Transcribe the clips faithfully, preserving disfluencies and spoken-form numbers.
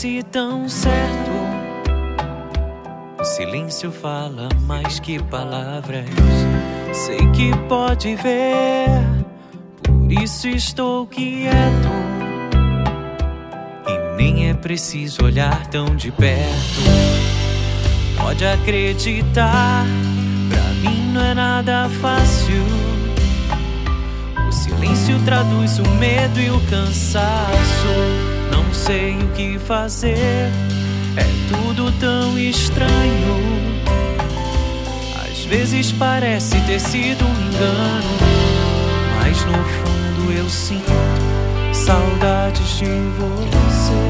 parece tão certo. O silêncio fala mais que palavras. Sei que pode ver, por isso estou quieto. E nem é preciso olhar tão de perto. Pode acreditar, pra mim não é nada fácil. O silêncio traduz o medo e o cansaço. Não sei o que fazer, é tudo tão estranho. Às vezes parece ter sido um engano, mas no fundo eu sinto saudades de você.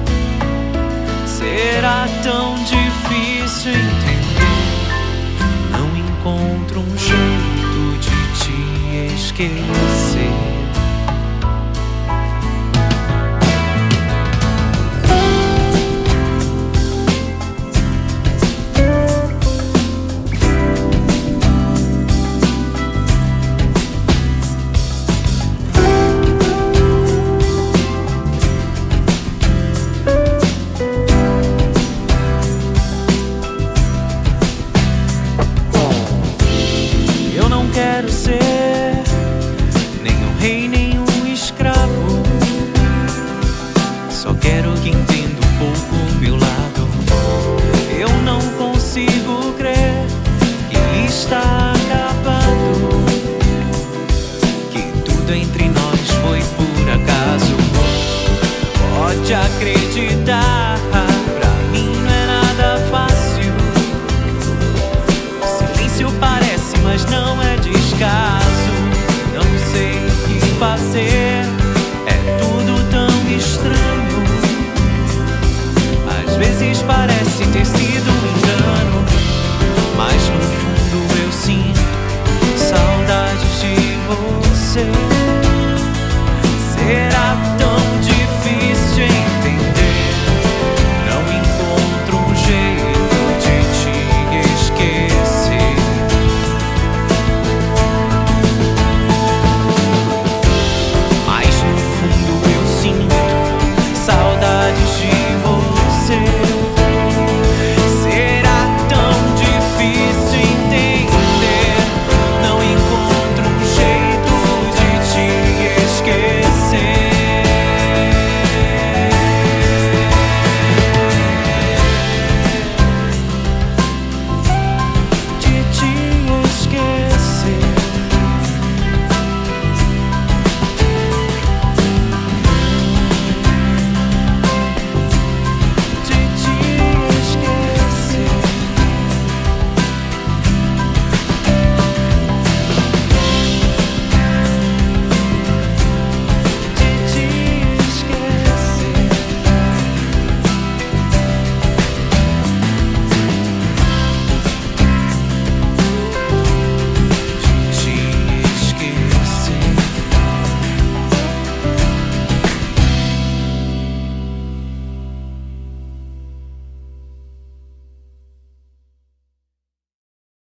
Será tão difícil entender? Não encontro um jeito de te esquecer. Quero ser